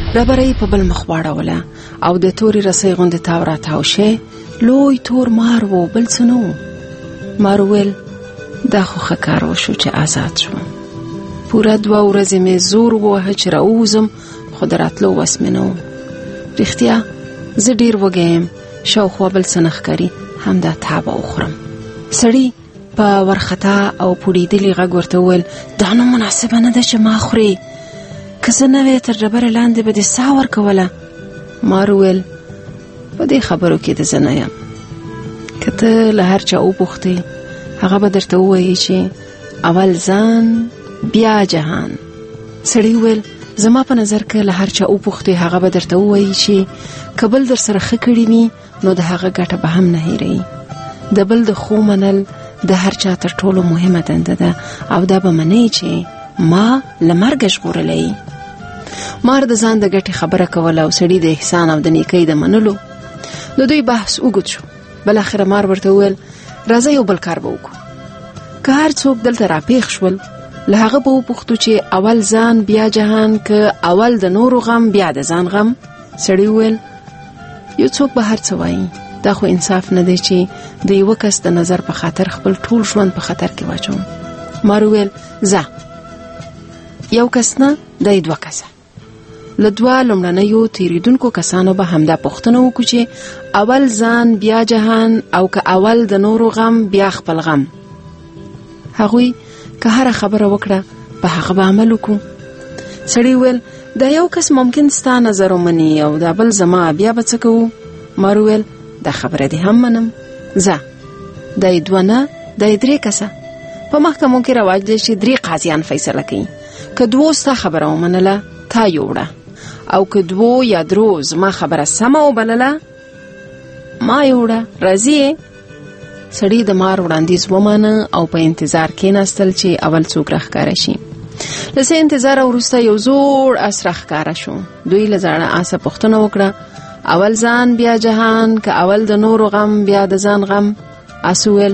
ډبره په بل مخ واړوله او د تورې رسۍ غوندې تاو را تاو شي. لوی تور مار و، بل څه نه و. مار وویل دا خو ښه کار وشو چې آزاد شوم. پوره 2 ورځې مې زور ووهه چې راووځم، خو د راتلو وس مې نه و. رښتیا زه ډېر وږی یم، شاوخوا بل څه نه ښکاري، همدا تا به وخورم. سړي په ورخطا او پوډېدلي غږ ورته وویل دا نو مناسبه نه ده چې ما خورې، که زه نه وې تر ډبرې لاندې به دې ساه ورکوله. مار وویل په دې خبرو کې د زه نه یم، که ته له هر چا وپوښتې هغه به درته ووایي چې اول ځان بیا جهان. سړي وویل زما په نظر که له هر چا وپوښتې هغه به درته ووایي چې که بل در سره ښه کړي وي نو د هغه ګټه به هم نه هېروي. د بل د خو منل د هر چا تر ټولو مهمه دنده ده، او دا به منئ چې ما له مرګه ژغورلی. مار د ځان د ګټې خبره کوله او سړي د احسان او د نیکۍ د منلو. د دوی بحث اوږد شو. بالاخره مار ورته وویل راځه یو بل کار به وکړو. که هر څوک دلته راپېښ شول له هغه به وپوښتو چې اول ځان بیا جهان، که اول د نورو غم بیا د ځان غم. سړي وویل یو څوک به هر څه وایي، دا خو انصاف نه دی چې د یوه کس د نظر په خاطر خپل ټول ژوند په خطر کې واچوم. مار وویل ځه، یو کس نه دی 2 کسه. له 2 لومړنیو تیریدونکو کسانو به همدا پوښتنه وکړو چې اول ځان بیا جهان، او که اول د نورو غم بیا خپل غم. هغوی که هر خبره وکړه په هغه به عمل وکړو. سړي وویل دا یو کس ممکن ستا نظر ومني او دا بل زما، بیا به څه کوو؟ مار وویل دا خبره دې هم منم، ځه دا 2 نه دا 3 کسه. په محکمو کې رواج دی چې 3 قاضیان فیصله کوي. که 2 ستا خبره ومنله تا یوړه، او که 2 یا 3 زما خبره سمه وبلله ما یوړه. راځي. سړي د مار وړاندیز ومانه او په انتظار کېناستل چې اول څوک راښکاره شي. له څه انتظار وروسته یو زوړ آس راښکاره شو. دوی له زاړه آسه پوښتنه وکړه اول ځان بیا جهان، که اول د نورو غم بیا د ځان غم. آس وویل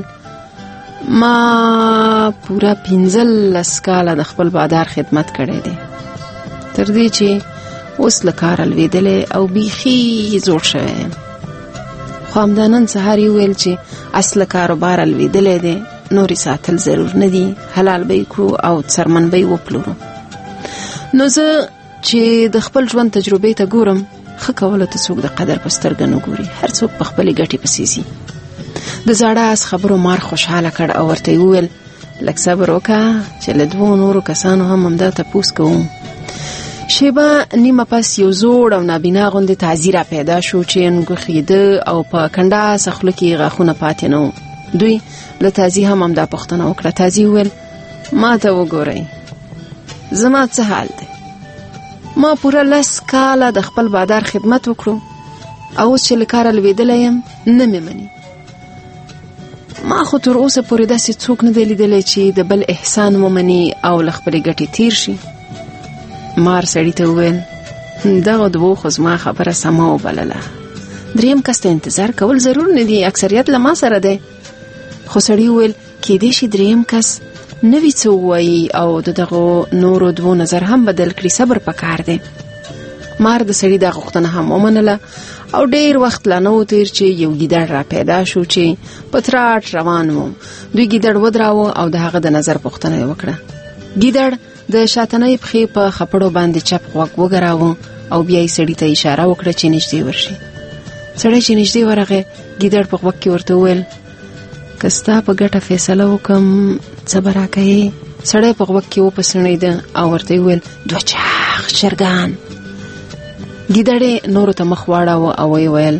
ما پوره 15 کاله د خپل بادار خدمت کړی دی، تر دې چې اوس له کاره لوېدلی او بیخي زوړ شوی یم. خو همدا نن سهار یې وویل چې اصل کاروبار لوېدلی دی، نورې ساتل ضرور نه دي، حلال به یې کړو او څرمن به یې وپلورو. نو زه چې د خپل ژوند تجربې ته ګورم، ښه کولو ته څوک د قدر په سترګه نه ګوري، هر څوک په خپلې ګټې پسې ځي. د زاړه آس خبرو مار خوشحاله کړ او ورته یې وویل لږ صبر وکړه چې له 2 نورو کسانو هم همدا تپوس کوم. شیبه نیمه پس یو زوړ او نابینا غوندې تازي را پیدا شو چې نګوخېده او په کنډاسه خوله کې غاښونه پاتې نه وو. دوی له تازي هم همدا پوښتنه وکړه. تازي وویل ما ته وګورئ، زما څه حال دی؟ ما پوره 10 کاله د خپل بادار خدمت وکړو او اوس چې له کاره لوېدلی یم نه مې مني. ما خو تر اوسه پورې داسې څوک نه دی لیدلی چې د بل احسان ومني او له خپلې ګټې تیر شي. مار سړي ته وویل دغه 2 خو زما خبره سمه وبلله، 3 کس ته انتظار کول ضرور نه دي، اکثریت له ما سره دی. خو سړي وویل کېدای شي 3 کس نوی څه ووایي او د دغه نورو 2 نظر هم بدل کړي، صبر پکار دی. مار د سړي دا غوښتنه هم ومنله او ډیر وخت لا نه و تیر چې یو ګیدړ را پیدا شو چې په تراټ روان و. دوی ګیدړ ودراوه او د هغه د نظر پوښتنه یې وکړه. ګیدړ د شاتنۍ پښې په خپړو باندې چپ غوږ وګراوه او بیا یې سړي ته اشاره وکړه چې نږدې ورشي. سړی چې نږدې ورغی، ګیدړ په غوږ کې ورته وویل که ستا په ګټه فیصله وکم څه به راکوې؟ سړی په غوږ کې وپسڼېده او ورته یې وویل 2 چاغ چرګان. ګیدړې نورو ته مخ واړاوه او ویې ویل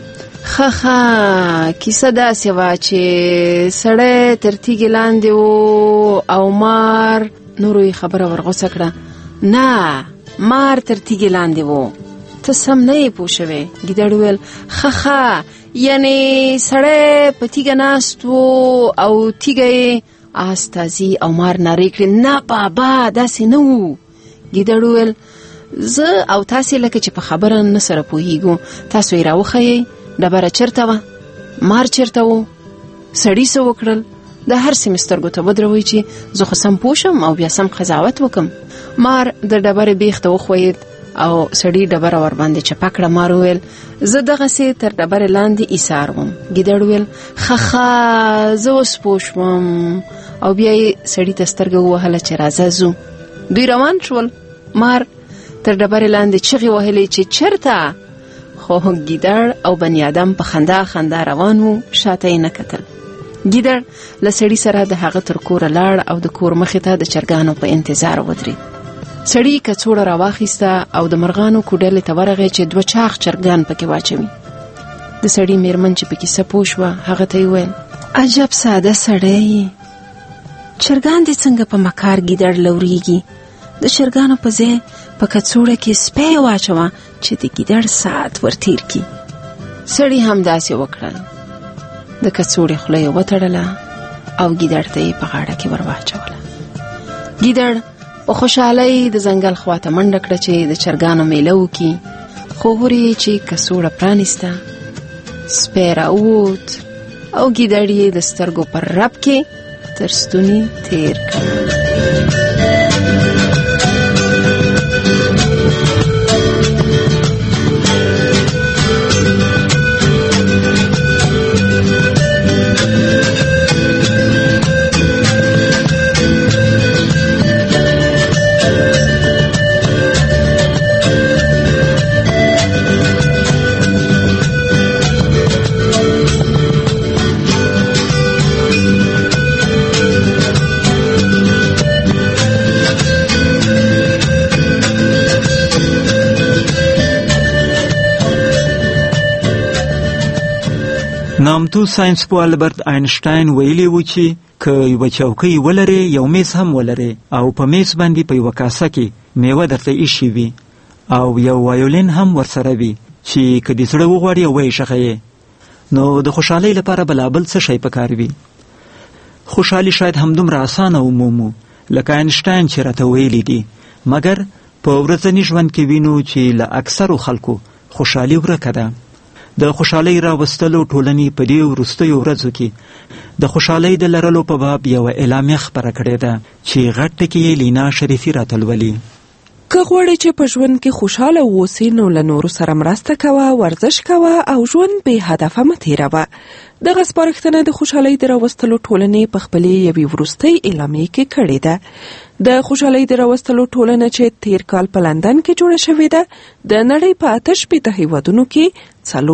ښه کیسه داسې وه چې سړی تر تیږې لاندې و او مار. نورو یې خبره ورغوڅه کړه نه، مار تر تیږې لاندې و، ته سم نه یې پوه شوې. ګیدړ ویل ښه یعنی سړی په تیږه ناست و او تیږه یې آس تازي او مار نارې کړې نه بابا داسې نه و. ګیدړ ویل زه او تاسې لکه چې په خبره نه سره پوهیږو، تاسو یې راوښیئ ډبره چېرته وه، مار چېرته و، سړي څه وکړل؟ د هر څه مې سترګو ته ودروئ چې زه خو سم پوه شم او بیا سم قضاوت وکم. مار د ډبرې بیخ ته وښویېد او سړی ډبره ور باندې چپکړه. مار وویل زه دغه سي تر ډبره لاندې ایثار وم. ګیدړ وویل خخا زه اوس پوه شوم. او بیا یې سړی ته سترګه ووهله چې راځه ځو. دوی روان شول. مار تر ډبره لاندې چغې وهلې چې چرته، خو ګیدړ او بني آدم په خندا خندا روان وو، شاته یې نه کتل. ګیدړ له سړي سره د هغه تر کوره لاړ او د کور مخې ته د چرګانو په انتظار ودرېد. سړي کڅوړه راواخیسته او د مرغانو کوډلې ته ورغی چې 2 چاغ چرګان پکې واچوي. د سړي میرمن چې پکې څه پوه شوه هغه ته یې وویل عجب ساده سړی، چرګان دې څنګه په مکار ګیدړ لورېږي؟ د چرګانو په ځای په کڅوړه کې سپی واچوه چې د ګیدړ ساعت ورتیر کی. سړي هم داسې وکړل. د کڅوړې خوله یې وتړله او ګیدړ ته یې په غاړه کې ور واچوله. ګیدړ په خوشحالۍ د ځنګل خواته منډه کړه چې د چرګانو میله وکړي، خو هورې چې کڅوړه پرانیسته سپی راووت او ګیدړ یې د سترګو پر رپ کې تر ستوني تیر کړ. نامتو ساينس پوه البرت آینشټاین ویلی و چې که یو چوکۍ ولري یو میز هم ولري او په میز باندې په یو کاسه کې میوه درته ایښي وي او یو وایولین هم ورسره وي چې که دې زړه وغواړي وایې ښغه نو د خوشحالۍ لپاره بلابل څه شی پکار وي. خوشحالي شاید همدومره اسانه ومومو لکه آینشټاین چې راته ویلی دي، مګر په ورځني ژوند کې وینو چې له اکثرو خلکو خوشحالي ورکه ده. د خوشحالۍ راوستلو ټولنې په دې وروستیو ورځو کې د خوشحالۍ د لرلو په باب یوه اعلامیه خپره کړې ده چې غټ ټکي یې لینا شریفي راته لولي. که غواړې چې په ژوند کې خوشحاله اوسې نو له نورو سره مرسته کوه، ورزش کوه او ژوند بې هدفه مه تېروه. دغه سپارښتنه د خوشحالۍ د راوستلو ټولنې په خپلې یوې وروستۍ اعلامیې کې کړې ده. د خوشحالۍ د راوستلو ټولنه چې تیر کال په لندن کې جوړه شوې ده د نړۍ په 88 هیوادونو کې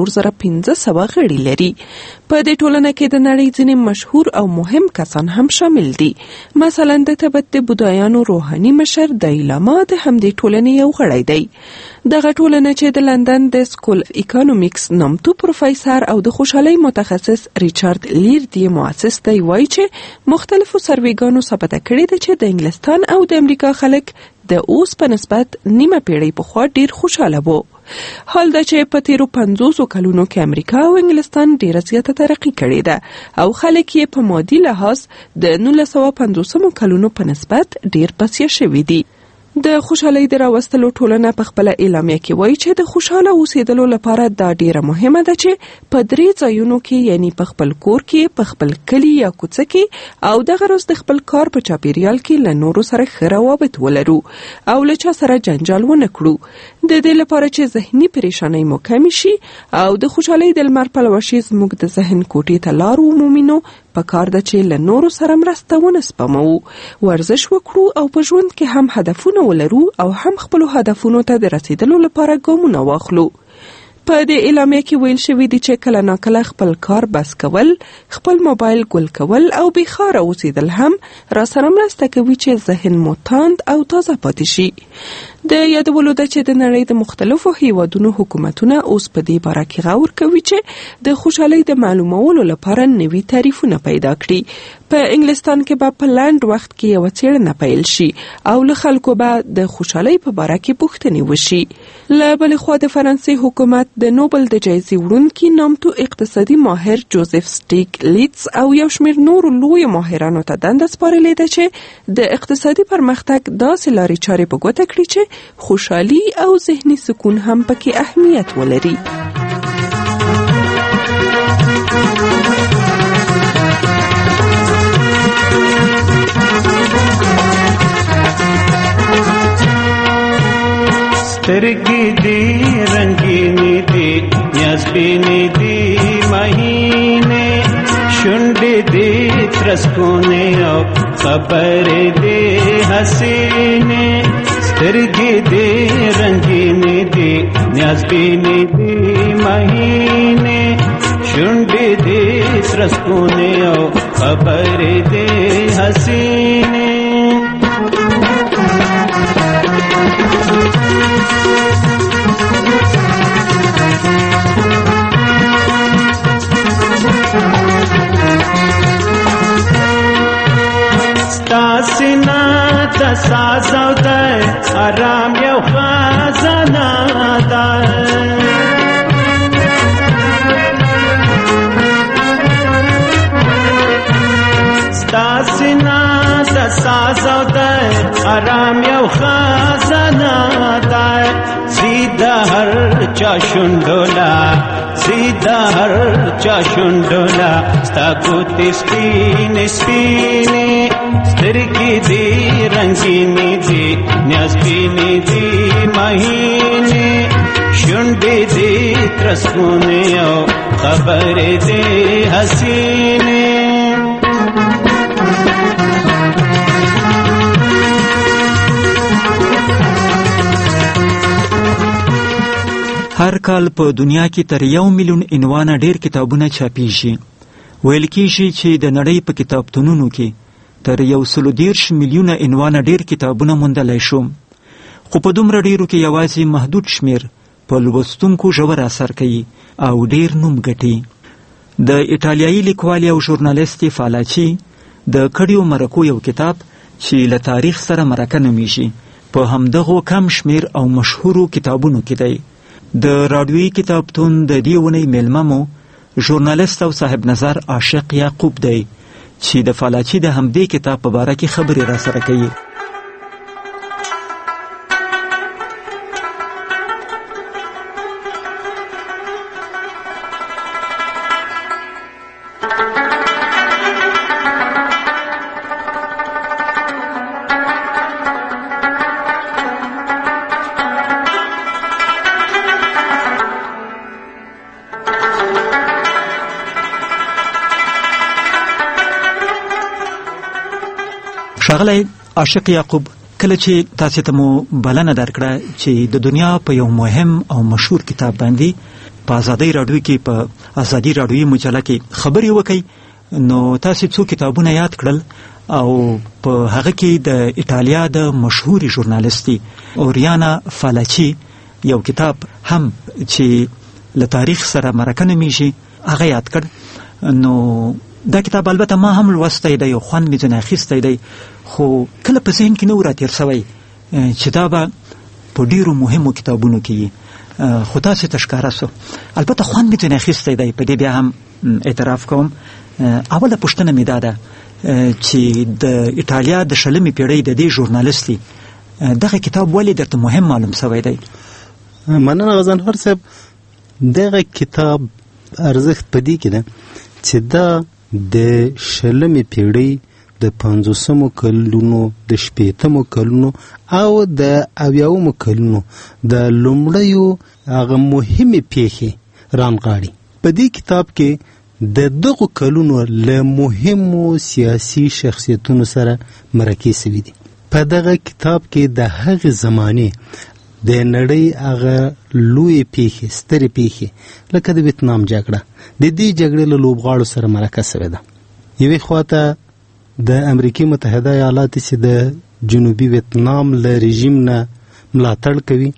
4500 غړي لري. په دې ټولنه کې د نړۍ ځینې مشهور او مهم کسان هم شامل دي. مثلا د تبت د بودایانو روحاني مشر دالای لاما د همدې ټولنې یو غړی دی. دغه ټولنه چې د لندن د سکول اف اکونومیکس نامتو پروفیسور او د خوشحالۍ متخصص ریچارد لیر دی مؤسس دی وایي چې مختلفو سرویګانو ثابته کړې ده چې د انګلستان او د امریکا خلک د اوس په نسبت نیمه پیړۍ پخوا ډیر خوشاله وو. حال دا چې په تیرو 50 کلونو کې امریکا او انګلستان ډیره زیاته ترقی کړې ده او خلک یې په مادي لحاظ د 1950 کلونو په نسبت ډیر بسیا شوي دي. د خوشحالۍ د راوستلو ټولنه په خپل اعلامیه کې وایي چې د خوشاله اوسېدلو لپاره دا ډیره مهمه ده چې په 3 ځایونو کې یعنی په خپل کور کې، په خپل کلی یا کوڅه کې او دغه روز د خپل کار په چاپیریال کې له نورو سره ښه روابط ولرو او له چا سره جنجال ونه کړو. د دې لپاره چې ذهني پریشانۍ مو کم شي او د خوشحالۍ د لمر په لوشي زموږ د ذهن کوټې ته لار ومومینو په کار ده چې له نورو سره مرسته ونه سپمو، ورزش وکړو او په ژوند کې هم هدفونه ولرو او هم خپل هدفونو ته د رسیدلو لپاره ګامونه واخلو. په دې اعلامیه کې ویل شوی دی چې کله ناکله خپل کار بس کول، خپل موبایل ګل کول او بېخاره اوسېدل هم را سره مرسته کوي چې ذهن مو تاند او تازه پاتې شي. د یادولو ده چې د نړۍ د مختلفو هیوادونو حکومتونه اوس په دې باره کې غور کوي چې د خوشحالۍ د معلومولو لپاره نوي تعریفونه پیدا کړي. په انګلستان کې به په لاند وخت کې یو څېړنه پیل شي او له خلکو به د خوشحالۍ په باره کې پوښتنې وشي. له بلې خوا د فرانسې حکومت د نوبل د جایزې وړونکي نامتو اقتصادي ماهر جوزف سټیک لیتس او یو شمېر نورو لویو ماهرانو ته دنده سپارلې ده چې د اقتصادي پرمختګ داسې لارې چارې په ګوته کړي چې خوشحالي او ذهني سکون هم پکې اهمیت ولري. سترګې دې رنګینې دي نیازبینې دي مهینې شونډې دې ترسکونې او خبرې دې حسینې سترګې دې رنګینې دي نیازبینې دي مهینې شونډې دې ترسکونې او خبرې دې حسینې ستاسینا د ساز او د آرام یو خزانه ده ستاسینا د ساز او د آرام یو خزانه ده سیده هر چا شونډولا سیده هر چا شونډولا ستا ګوتې سپینې سپینې سترګې دې رنګینې دي نیازبینې دي مهینې شونډې دې ترسکونې او خبرې دې حسینې هر کال په دنیا کې تر 1 میلیون عنوانه ډیر کتابونه چاپیږي. ویل کېږي چې د نړۍ په کتابتونونو کې تر 130 میلیونه عنوانه ډیر کتابونه موندلای شو. خو په دومره ډیرو کې یوازې محدود شمیر په لوستونکو ژور اثر کوي او ډیر نوم ګټي. د ایټالیایي لیکوال او ژورنالیستي فالاچي د کډیو مرکو یو کتاب چې له تاریخ سره مرکه نومیږي په همدغو کم شمیر او مشهورو کتابونو کې دی. د راډیویي کتابتون د دې ونې میلمه مو ژورنالیست او صاحب نظر عاشق یعقوب دی چې د فالاچي د همدې کتاب په باره کې خبرې را سره کوي. ښاغلی عاشق یعقوب، کله چې تاسې ته مو بلنه درکړه چې د دنیا په یو مهم او مشهور کتاب باندې په ازادۍ راډیو کې په ازادي راډیوي مجله کې خبرې وکړئ، نو تاسې څو کتابونه یاد کړل او په هغه کې د ایټالیا د مشهوري ژورنالیستي اوریانا فالاچي یو کتاب هم چې له تاریخ سره مرکه نومیږي هغه یاد کړ. نو دا کتاب البته ما هم لوستی دی او خوند مې ځینې اخیستی دی، خو کله په ذهن کې نه و راتېر سوی چې دا به په ډېرو مهمو کتابونو کې وي، خو تاسې ته ښکاره سو. البته خوند مې ځینې اخیستی دی، په دې بیا هم اعتراف کوم. اوله پوښتنه مې دا ده چې د ایټالیا د 20مې پیړۍ د دې ژورنالیستي دغه کتاب ولې درته مهم معلوم سوی دی؟ مننه غضنفر صاحب. دغه کتاب ارزښت په دې کې ده چې دا د 20مې پیړۍ د 50مو کلونو د 60مو کلونو او د 80مو کلونو د لومړیو هغه مهمې پیښې رانغاړي. په دې کتاب کې د دغو کلونو له مهمو سیاسي شخصیتونو سره مرکې سوي دي. په دغه کتاب کې د هغې زمانې د نړۍ هغه لوی پیښې، سترې پیښې لکه د ویتنام جګړه، د دې جګړې له لوبغاړو سره مرکه سوې ده. یوې خواته د امریکای متحده ایالاتو چې د جنوبي ویتنام له رژیم نه ملاتړ کوي،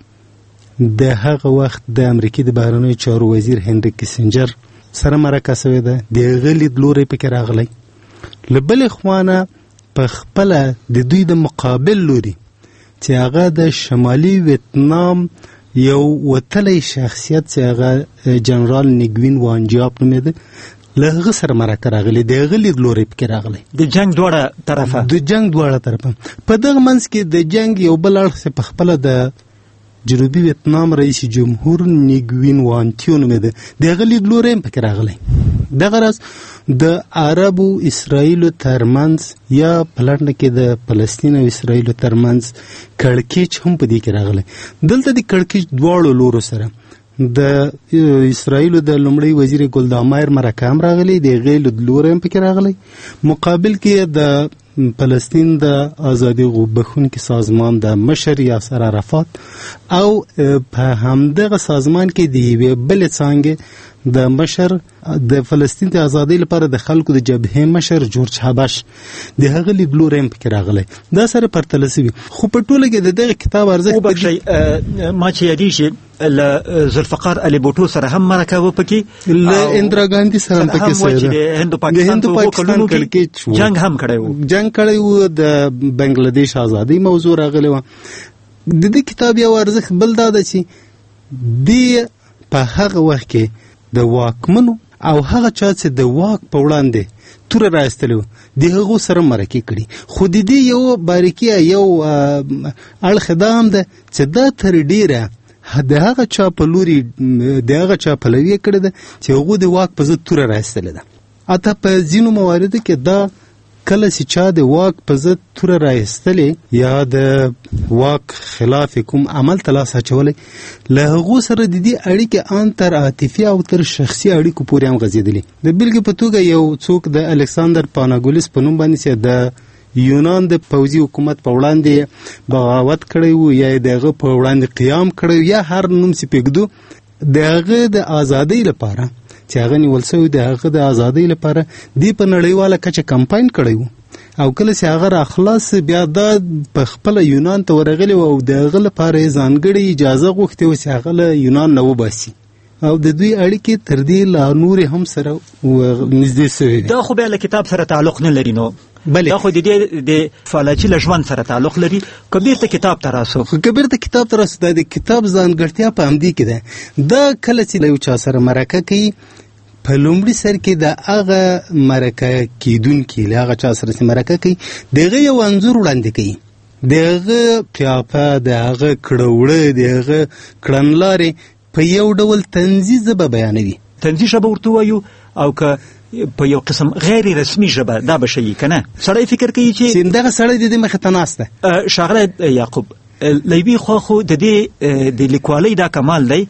د هغه وخت د امریکای د بهرنیو چارو وزیر هنري کیسنجر سره مرکه سوې ده. د هغه لیدلوری پکې راغلی. له بلې خوانه په خپله د دوی د مقابل لوري چې هغه د شمالي ویتنام یو وتلی شخصیت چې هغه جنرال نیګوین وانجیاپ نومېده، له هغه سره مرکه راغلی. د هغه لیدلوری پکې راغلی، د جنګ دواړه طرفه. په دغه منځ کې د جنګ یو بل اړخ په خپله د جنوبي ویتنام رئیس جمهور نیګوین وانتیو نومېده، د هغه لیدلوری هم پکې راغلی. دغه راز د عربو اسرائیلو ترمنځ یا پلانډه کې د فلسطین او اسرائیلو ترمنځ کړکېچ هم په دې کې راغلی. دلته د کړکېچ دواړو لورو سره د اسرائیلو د لومړي وزیر ګلدامایر مرکه هم راغلی، د هغې لیدلوری هم پکې راغلی. مقابل کې د فلسطین د ازادي بخښونکي سازمان د مشر یاسر عرفات او په همدغه سازمان کې د یوې بلې څانګې د مشر د فلسطین د ازادۍ لپاره د خلکو د جبهې مشر جورج حبش د هغه لیدلوری هم پکې راغلی. دا سره پرتله شوي. خو په ټوله کې د دغه کتاب ارزښت ما چې یادېږي له ذوالفقار علي بوټو سره هم مرکه وپکې، له اندرا ګاندي سره هم پکې سره د هندو پاکستان کې جنگ هم کړی و د بنگلادیش ازادۍ موضوع راغلی و. د دې کتاب یو ارزښت بل دا ده چې دی په هغه وخت کې د واکمنو او هغه چا چې د واک په وړاندې توره راایستلی و د هغو سره مرکې کړي. خو د دې یو باریکي یو اړخ دا هم ده چې دا تر ډیره د هغه چا په لوري د هغه چا پلوي کړې ده چې هغو د واک په ضد توره راایستلې ده. حتی په ځینو مواردو کې دا کله چې چا د واک په ضد توره راایستلې یا د واک خلاف کوم عمل ته لاس اچولی، له هغو سره د دې اړیکې ان تر عاطفي او تر شخصي اړیکو پورې هم غځېدلې. د بېلګې په توګه یو څوک د الکساندر پاناګولیس په نوم باندې چې د یونان د پوځي حکومت په وړاندې بغاوت کړی و یا د هغه په وړاندې قیام کړی یا هر نوم چې پرېږدو، د هغه د ازادۍ لپاره چې هغه نیول شوی د هغه د ازادۍ لپاره دی په نړیواله کچه کمپاین کړی و. او کله چې هغه راخلاص بیا دا په خپله یونان ته ورغلی و او د هغه لپاره یې ځانګړې اجازه غوښتې وه چې هغه له یونان نه وباسي او د دوی اړیکې تر دې لا نورې هم سره نږدې شوې دي. دا خو بیا له کتاب سره تعلق نه لري، نو دا خو د دې د فلجي له ژوند سره تعلق لري. که بیرته کتاب ته راسو دا د کتاب ځانګړتیا په همدې کې ده. دا کله چې له یو چا سره مرکه کوي، په لومړي سر کې د هغه مرکه کیدونکي له هغه چا سره چې مرکه کوي د هغه یو انځور وړاندې کوي، د هغه قیافه، د هغه کړهوړه، د هغه کړنلارې په یو ډول طنزي ژبه بیانوي. طنزي ژبه ورته وایو، او که په یو قسم غیر رسمي ژبه دا به شي که نه. سړی فکر کوي چې دغه سړی د دې مخې ته ناست ده. ښاغلی یعقوب، له یوې خوا خو د دې د لیکوالۍ دا کمال دی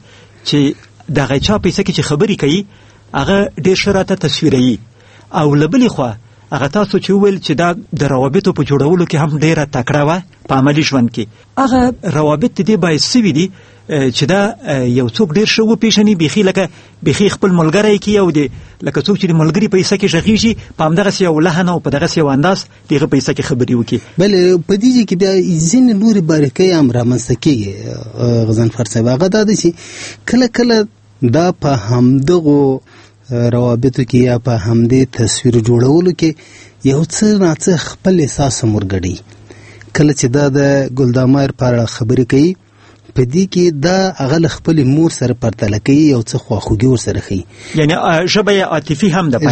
چې د هغه چا په حصه کې چې خبرې کوي هغه ډېر ښه راته تصویروي، او له بلې خوا هغه تاسو چې وویل چې دا د روابطو په جوړولو کې هم ډېره تکړه وه په عملي ژوند کې. هغه روابط د دې باعث شوي دي چې دا یو څوک ډېر ښه وپېژني، بیخي خپل ملګری کړي، او لکه څوک چې د ملګري په حصه کې غږېږي په همدغسې یو لحن او په دغسې یو انداز د هغه په حصه کې خبرې وکړي. بلې په دې کې بیا ځینې نورې باریکۍ هم رامنځته کېږي. غضنفر صاحب، هغه دا دی چې کله کله دا په همدغو روابطو کې یا په همدې تصویر جوړولو کې یو څه ناڅه خپل احساس هم ورګډوي. کله چې دا د ګلدامایر په اړه خبرې کوي، په دې کې دا هغه له خپلې مور سره پرتله کوي، یو څه خواخوږي ورسره ښیي، یعنې ژبه یې عاطفي هم ده.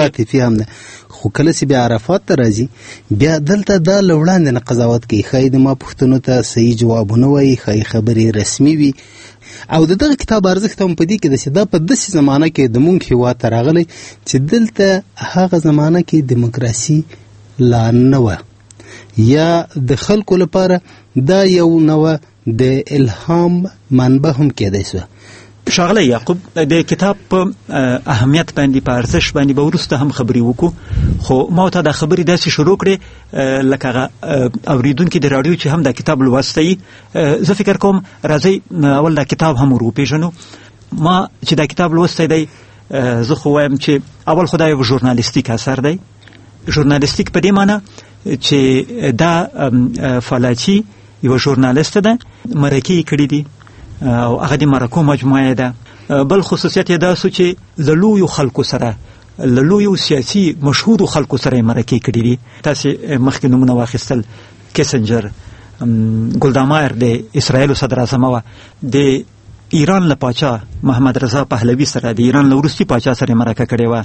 خو کله چې بیا عرفات ته راځي، بیا دلته دا له وړاندې نه قضاوت کوي، ښایي د ما پوښتنو ته صحیح جوابونه وایي، ښایي خبرې رسمي وي. او د دغه کتاب ارزښت هم په دې کې ده چې دا په داسې زمانه کې د مونږ هېواد ته راغلی چې دلته هغه زمانه کې دیموکراسي لا نه وه، یا د خلکو لپاره دا یو نوه د الهام منبع هم کېدای شوه. ښاغلی یعقوب، د کتاب په اهمیت باندې، په ارزښت باندې به وروسته هم خبرې وکړو، خو ما ته دا خبرې داسې شروع کړې لکه هغه اورېدونکي د راډیو چې هم دا کتاب لوستی. زه فکر کوم راځئ اول دا کتاب هم ور وپېژنو. ما چې دا کتاب لوستی دی، زه خو وایم چې اول خو دا یو ژورنالیستیک اثر دی. ژورنالیستیک په دې معنی چې دا فلاچي یو ژورنالیست ده، مرکې یې کړي دي او هغه د مرکو مجموعه ده. بل خصوصیت یې دا سو چې له لویو خلکو سره، له لویو سیاسي مشهورو خلکو سره یې مرکې کړي دي. تاسې مخکې نومونه واخیستل، کیسنجر، ګلدامایر د اسرائیلو صدر اعظمه وه، د ایران له پاچا محمد رضا پهلوي سره، د ایران له وروستي پاچا سره یې مرکه کړې وه،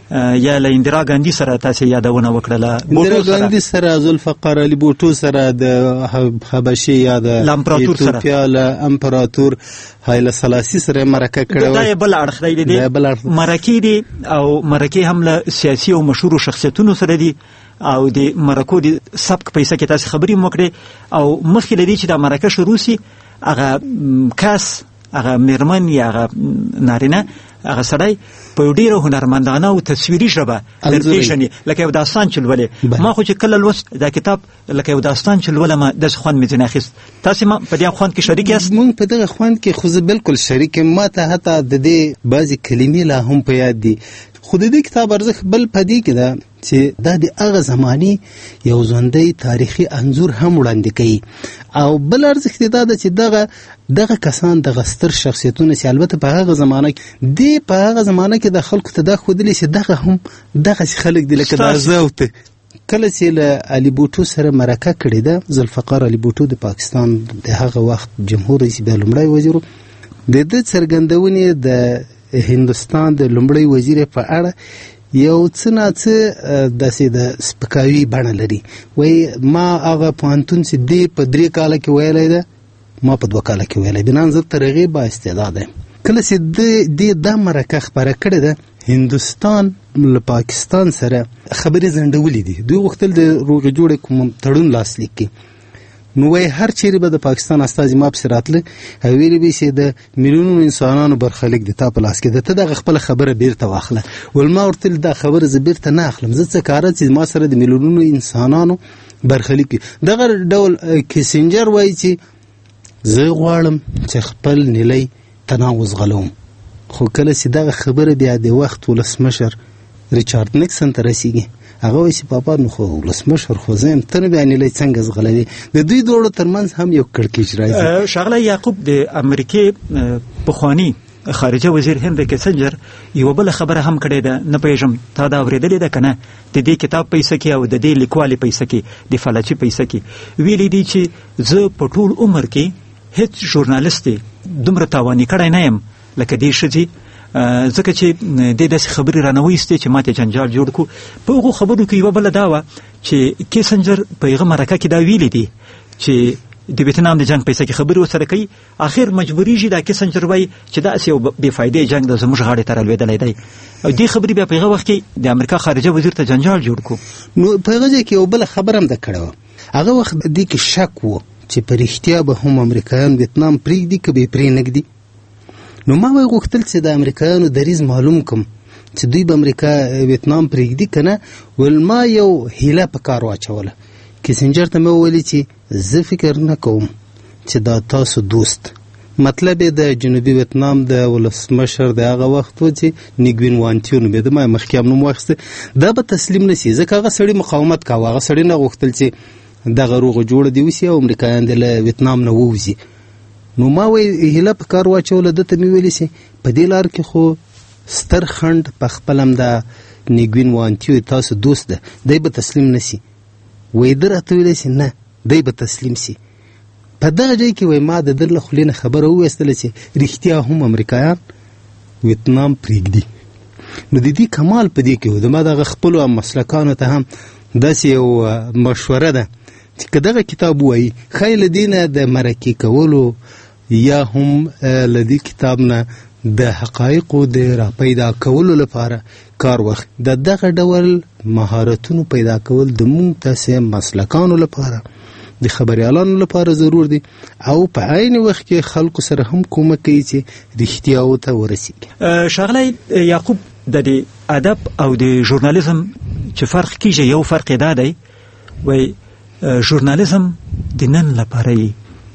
یا له اندرا ګاندي سره تاسې یادونه وکړله، اندرا ګاندي سره، ذوالفقار علي بوټو سره، د حبشې یا د ایتوپیا له امپراتور هایله سلاسي سره مرکه کړې. دا یې بل اړخ دی، مرکې دي او مرکې هم له سیاسي او مشهورو شخصیتونو سره دي او د مرکو د سبک پیسه کې تاسې خبرې مو کړې. او مخکې له دې چې دا مرکه شروع سي، هغه کس، هغه میرمن یا هغه نارینه، هغه سړی په ډیره هنرمندانه او تصویري ژبه درپېژني، لکه یو داستان چې لولې. ما خو چې کله لوست دا کتاب لکه یو داستان چې لولم، داسې خوند مې ځینې اخیست. تاسې ما په دې خوند کې شریک یاست؟ مونږ په دغه خوند کې خو زه بالکل شریک یم. ما ته حتی د دې بعضې کلمې لا هم په یاد دي. خو د دې کتاب ارزښت بل په دې کې ده چې دا د هغه زمانې یو ژوندی تاریخي انځور هم وړاندې کوي. او بل ارزښت یې دا ده چې دغه کسان، دغه ستر شخصیتونه چې البته په هغه زمانه کې په هغه زمانه کې د خلکو ته دا ښودلي چې دغه هم دغسې خلک دي لکه دا زه او ته. کله چې له علي بوټو سره مرکه کړې ده، ذوالفقار علي بوټو د پاکستان د هغه وخت جمهور رئیس، بیا لومړی وزیر، د ده څرګندونې د هندوستان د لومړی وزیر په اړه یو څه ناڅه داسې د سپکاوي بڼه لري. وایي ما هغه پوهنتون چې دی په 3 کاله کې ویلی ده، ما په 2 کاله کې ویلی. بنان زه تر هغې با استعداده یم. کله چې د دا مرکه خپره کړې ده، هندوستان له پاکستان سره خبرې ځنډولې دي. دوی غوښتل د روغې جوړې کوم تړون لاسلیک کړي. نو وایي هر چیرې به د پاکستان استازي ما پسې راتله او ویلې به چې د میلیونونو انسانانو برخلیک د تا په لاس کې ده، ته دغه خپله خبره بیرته واخله. ول ما ورته دا خبره زه بیرته نه اخلم، زه څه کاره چې ما سره د میلیونونو انسانانو برخلیک. دغه ډول کیسنجر وایي چې زه غواړم چې خپل نیلی تناوز غلوم. خو کله چې دغه خبره بیا د وخت ولسمشر ریچارډ نیکسن ته رسیږي، هغه وایي چې بابا نو خو ولسمشر خو زه یم، ته نه بیا نیلی څنګه زغلوي. د دوی دواړو ترمنځ هم یو کړکېچ راځي. ښاغلی یعقوب، د امریکې پخواني خارجه وزیر هنري کیسنجر یوه بله خبره هم کړې ده، نه پوهېږم تا دا اورېدلې ده که نه، د دې کتاب پیسه کې او د دې لیکوالې پیسه کې، د فلچي پیسه کې ویلي دي چې زه په ټول عمر کې هیڅ ژورنالست دومره تاواني کړی نه یم لکه دې ښځې، ځکه چې دې داسې خبرې رانه وایستې چې ما ته جنجال جوړ کړو. په هغو خبرو کې یوه بله دا وه چې کیسنجر په هغه مرکه کې دا ویلي دي چې د ویتنام د جنگ پیسه کې خبرې ورسره کوي، اخر مجبوریږي دا کیسنجر وایي چې داسې یو بې فایدې جنگ د زموږ غاړې ته رالوېدلی دی. او دې خبرې بیا په هغه وخت کې د امریکا خارجه وزیر ته جنجال جوړ کړو. نو په هغه ځای کې یو بله خبره هم ده کړې وه. هغه وخت دې کې شک و چې په رښتیا به هم امریکایان ویتنام پرېږدي که به یې پرېنږدي. نو ما وایي غوښتل چې د امریکایانو دریځ معلوم کړم چې دوی به امریکا ویتنام پرېږدي که نه. ول ما یو هیله په کار واچوله. کیسنجر ته مې وویلې چې زه فکر نه کوم چې دا تاسو دوست، مطلب یې د جنوبي ویتنام د ولسمشر د هغه وخت و چې نیګوین وانتیو نومېده، ما مخکې هم نوم واخیسته، دا به تسلیم نه شي ځکه هغه سړي مقاومت کاوه. هغه سړي نه غوښتل چې دغه روغه جوړه دې وشي او امریکایان دې له ویتنام نه ووځي. نو ما وایي هیله په کار واچوله. ده ته مې ویلې چې په دې لار کې خو ستر خنډ په خپل هم د نیګوین وانتیو تاسو دوست ده، دی به تسلیم نه شي. وایي ده راته ویلی چې نه، دی به تسلیم شي. په دغه ځای کې وایي ما د ده له خولې نه خبره وویستله چې رښتیا هم امریکایان ویتنام پرېږدي. نو د دې کمال په دې کې و. د ما دغه خپلو مسلکانو ته هم داسې یو مشوره ده چې که دغه کتاب وایي ښایي له دې نه د مرکې کولو یا هم له دې کتاب نه د حقایقو د راپیدا کولو لپاره کار وخت د دغه ډول مهارتونو پیدا کول د موږ داسې مسلکانو لپاره، د خبریالانو لپاره ضرور دي او په عین وخت کې خلکو سره هم کومک کوي چې رښتیاو ته ورسیږي. ښاغلی یعقوب، د دې ادب او د ژورنالیزم چې فرق کیږي، یو فرق یې دا دی وایي ژورنالیزم د نن لپاره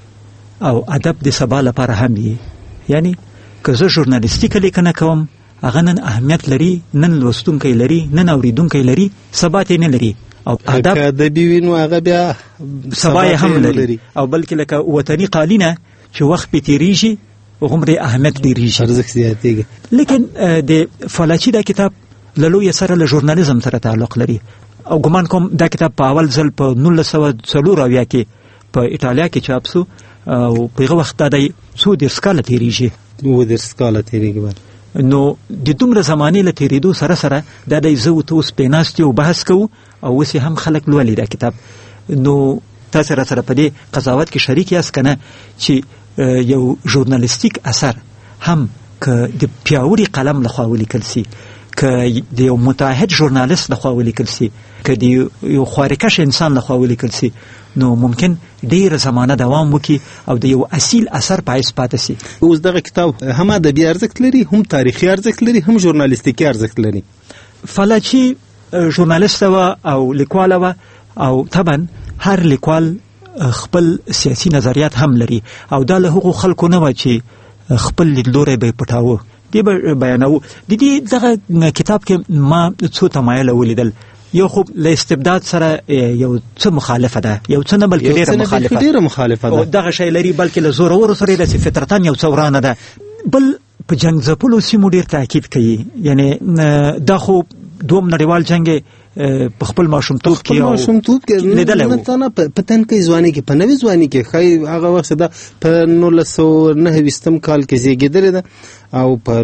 او ادب د سبا لپاره هم یې. یعنی که زه ژورنالیستیکه لیکنه کوم، هغه نن اهمیت لري، نن لوستونکی لري، نن اوریدونکی لري، سبا ته نه لري. او ادب که ادبي وي نو هغه بیا سبا یې هم لري. او بلکې لکه وطني قالینه چې وخت پې تېرېږي هغومره اهمیت ډېرېږي، ارزښت زیاتېږي. لیکن د فلاچي دا کتاب له لویه سره له ژورنالیزم سره تعلق لري او ګمان کوم دا کتاب په اول ځل په 1940 کې په ایټالیا کې چاپ سو او په هغه وخت دا د 10 کاله تېرېږي. 10 کاله تېرېږي. نو د دومره زمانې له تېرېدو سره سره دا دی زه ورته اوس پېناست یو بحث کوو او اوس هم خلک لولي دا کتاب. نو تاسې را سره په دې قضاوت کې شریک یاست که نه چې یو ژورنالیستیک اثر هم که د پیاوړي قلم لخوا ولیکل سي، که د یو متعهد ژورنالیست لخوا ولیکل سي، که د یو خوارکش انسان لخوا ولیکل سي، نو ممکن ډېره زمانه دوام وکړي او د یو اصیل اثر په حیث پاتې سي. اوس دغه کتاب هم ادبي ارزښت لري، هم تاریخي ارزښت لري، هم ژورنالیستیکي ارزښت لري. فلاچي ژورنالیست وه او لیکواله وه او طبعا هر لیکوال خپل سیاسي نظریات هم لري او دا له هغو خلکو نه وه چې خپل لیدلوری به یې پټاوه، دې به بیانوه. د دې دغه کتاب کې ما څو تمایله ولیدل. یو خو له استبداد سره یو څه مخالفه ده، یو څه نه بلکې ډېره مخالفه ده. دغه شی لري بلکې له زورورو سره داسې فطرتاً یو څه ورانه ده. بل په جنګ ځپلو سیمو ډېر تاکید کوي، یعنی دا خو دوم نړیوال جنګ په خپل ماشومتوب کې لیدلی و. په تنکۍ ځوانۍ کې، په نوې ځوانۍ کې ښایي هغه وخت ده په 1929 کال کې زیږېدلې ده او په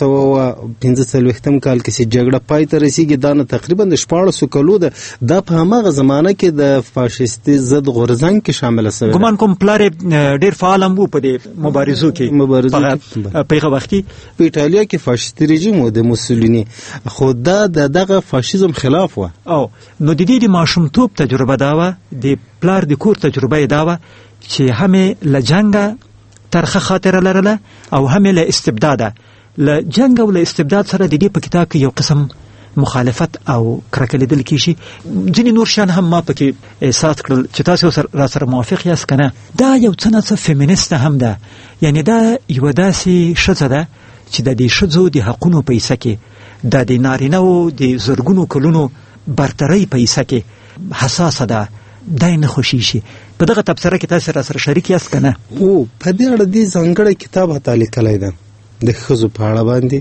1945 کال کې چې جګړه پای ته رسیږي، دا نه تقریبا د 14 کالو ده. دا په هماغه زمانه کې د فاشیستي ضد غورځنګ کې شامله شوی. ګمان کوم پلار ډېر فعال هم و په دې مبارزو کې. په هغه وخت کې په ایټالیا کې فاشیستي رژیم و د موسولیني، خو دا دغه فاشیزم خلاف و. او نو د دې د ماشومتوب تجربه دا وه، د پلار د کور تجربه یې دا وه چې هم له جنګه ترخه خاطره لرله او هم له استبداده. له جنګ او له استبداد سره د دې په کتاب کې یو قسم مخالفت او کرکه لیدل کېږي. ځینې نور شیان هم ما پکې احساس کړل چې تاسو را سره موافق یاست که نه. دا یو څه نه څه فیمینیسته هم ده، یعنی دا یوه داسې ښځه ده چې د دې ښځو د حقونو په حیثه کې، د نارینهو د زرګونو کلونو برترۍ په حیثه کې حساسه ده، دای نه خوښیږي. په دغه تبصره کې تاسو را سره شریک یاست که نه؟ او په دې اړه دې ځانګړی کتاب هته لیکلی ده د ښځو په اړه باندې.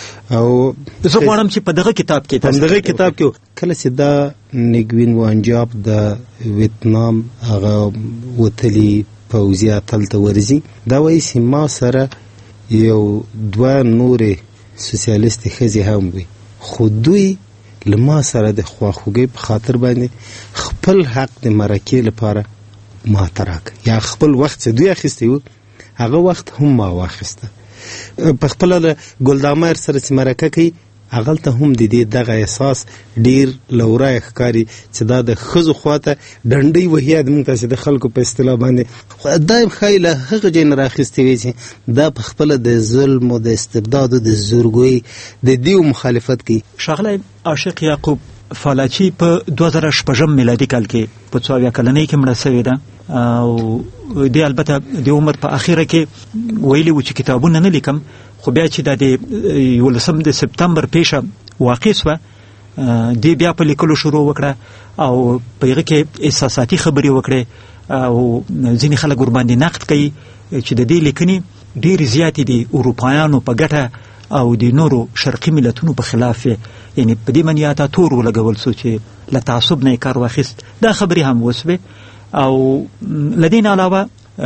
او زه غواړم چې په دغه کتاب کې کله چې دا نیګوین وانجاب د ویتنام هغه وتلي پوځي اتل ته ورځي، دا وایي چې ما سره یو دوه نورې سوسیالیستې ښځې هم وي، خو دوی له ما سره د خواخوږۍ په خاطر باندې خپل حق د مرکې لپاره ما ته راکړه، یا خپل وخت چې دوی اخیستی و هغه وخت هم ما واخیسته. په خپله له ګلدامیر سره چې مرکه کوي هغلته هم د دې دغه احساس ډېر له ورایه ښکاري چې دا د ښځو خواته ډنډۍ وهي، موږ تاسې د خلکو په اصطلاح باندې دا ښایي له هغه ځای نه راخیستې وي چې دا په خپله د ظلم او د استبداد او د زورګویۍ د دې مخالفت کوي. ښاغلی عاشق یعقوب، فالاچي په 2006 میلادي کال کې په 24 کلنۍ کې مړه شوې ده او دې البته د عمر په اخیره کې ویلي و چې کتابونه نه لیکم، خو بیا چې د 11 سپتمبر پیښه واقع شوه دې بیا په لیکلو شروع وکړه او په هغه کې احساساتي خبرې وکړې او ځینې خلک ورباندې نقد کوي چې د دې لیکنې ډېرې زیاتې دي اروپایانو په ګټه او د نورو شرقي ملتونو په خلاف، یعنی په دې باندې اته تور ولګول سو چې له تعصب نه کار واخیست. دا خبرې هم وسوې او لدین علاوه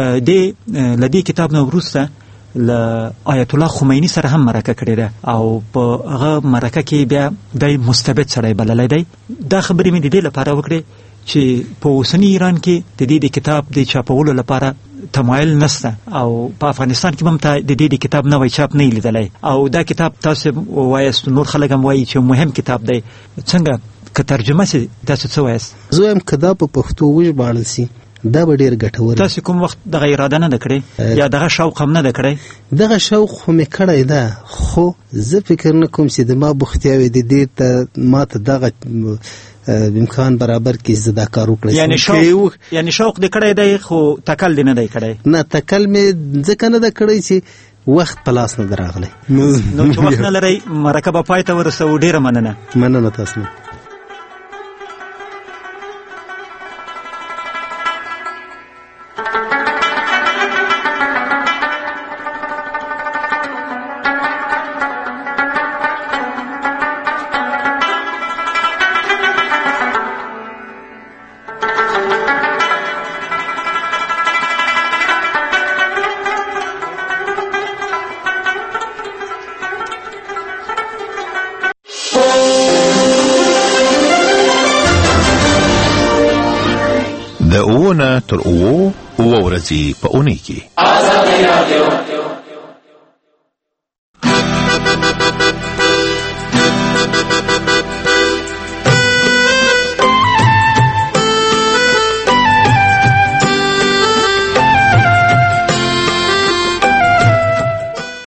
د دې کتاب نه وروسته له آیت الله خمینی سره هم مرکه کړې ده او په هغه مرکه کې بیا د مستبد سړی بللی دی. دا خبرې مې د دې لپاره وکړې چې په اوسني ایران کې د دې کتاب د چاپولو لپاره تمایل نشته او په افغانستان کې هم د دې کتاب نوی چاپ نه لیدلی او دا کتاب تاسو وایست، نور خلک هم وایي چې مهم کتاب دی. څنګه که ترجمه سي تاسو څه وایست؟ زه هم که دا په پښتو وژباړل سي دا به ډېر ګټور. تاسو کوم وخت دغه اراده نه ده کړې یا دغه شوق هم نه ده کړی؟ دغه شوق خو مې کړی ده، خو زه فکر نه کوم چې د ما بوختیاوې د دې ته ما ته دغه امکان برابر کې زه دا کار وکړی. یعنی شوق دې کړی دی خو تکل دې نه دی کړی؟ نه، تکل مې ځکه نه ده کړی چې وخت په لاس نه ده راغلی. نو چې وخت نه لرئ مرکه به پای ته ورسوو. ډېره مننه تاسو نه. نه تر 7 ورځې په اونۍ کې.